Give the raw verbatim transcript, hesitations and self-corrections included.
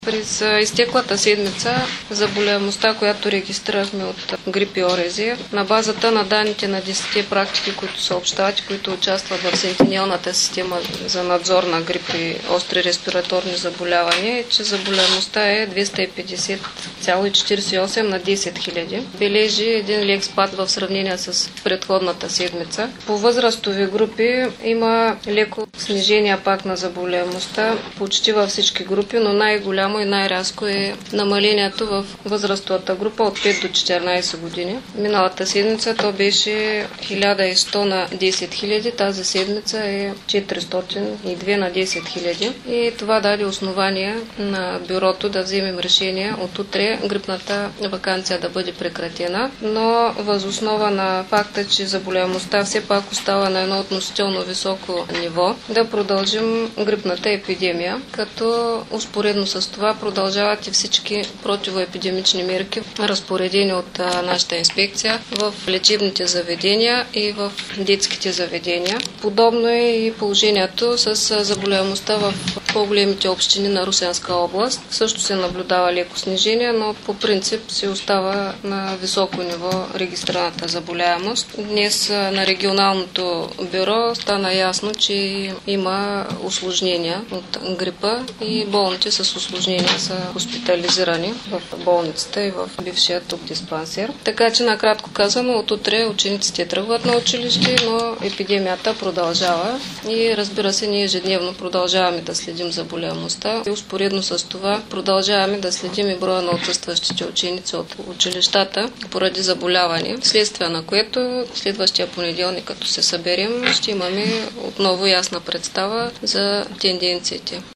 През изтеклата седмица заболяемостта, която регистрирахме от грип и ОРЗ, на базата на данните на десетте практики, които съобщават, които участват в Сентинелната система за надзор на грип и остри респираторни заболявания, е, че заболяемостта е двеста и петдесет цяло четиридесет и осем на десет хиляди. Бележи един лек спад в срещение с предходната седмица. По възрастови групи има леко снижение пак на заболяемостта почти във всички групи, но най-голямо и най-рязко е намалението в възрастовата група от пет до четиринадесет години. Миналата седмица то беше хиляда и сто на десет хиляди, тази седмица е четиристотин и две на десет хиляди. И това даде основание на бюрото да вземем решение от утре грипната ваканция да бъде прекратена, но въз основа на факта, че заболяемостта все пак остава на едно относително високо ниво, да продължим грипната епидемия, като успоредно с това продължават и всички противоепидемични мерки, разпоредени от нашата инспекция в лечебните заведения и в детските заведения. Подобно е и положението с заболяемостта в по-големите общини на Русенска област. Също се наблюдава леко снижение, но по принцип се остава на високо ниво регистрираната заболяемост. Днес на регионалното бюро стана ясно, че има усложнения от грипа и болните с усложнения са хоспитализирани в болницата и в бившия тук диспансер. Така че, накратко казано, от утре учениците тръгват на училище, но епидемията продължава и, разбира се, ние ежедневно продължаваме да следим заболяемостта и успоредно с това продължаваме да следим и броя на отсъстващите ученици от училищата поради заболяване, вследствие на което следващия понеделник, като се съберем, ще имаме отново ясна представа за тенденциите.